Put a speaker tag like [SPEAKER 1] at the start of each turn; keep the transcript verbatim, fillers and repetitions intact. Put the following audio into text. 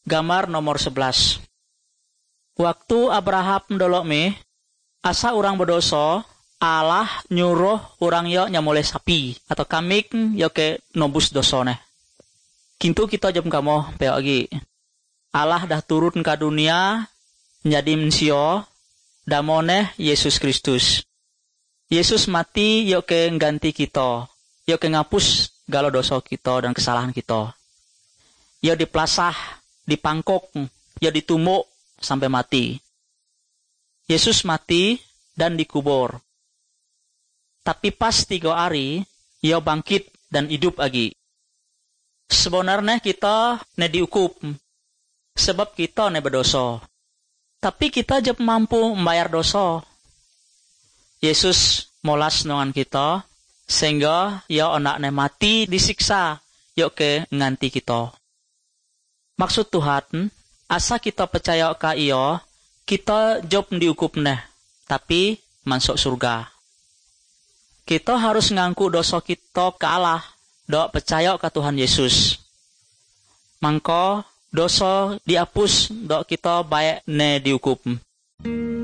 [SPEAKER 1] Gambar nomor sebelas. Waktu Abraham dolok me, asa orang berdosa, Allah nyuruh orang yo nyamole sapi atau kambing yo ke nobus dosone. Kintu kita jam kamu peo lagi. Allah dah turun ke dunia menjadi manusia damone Yesus Kristus. Yesus mati yo ke ganti kita, yo ke ngapus galo dosa kita dan kesalahan kita. Yo diplasah, dipangkok, yo ditumuk sampai mati. Yesus mati dan dikubur. Tapi pas tiga hari, ia bangkit dan hidup lagi. Sebenarnya kita ne diukup, sebab kita ne berdosa. Tapi kita jep mampu membayar dosa. Yesus molas nongan kita, sehingga ia anak ne mati disiksa, yuk ke nganti kita. Maksud Tuhan, asa kita percaya ka iyo, kita job diukup neh, tapi masuk surga. Kita harus ngangku dosa kita ke Allah, dok percaya ke Tuhan Yesus. Mangko dosa dihapus, dok kita baik ne diukup.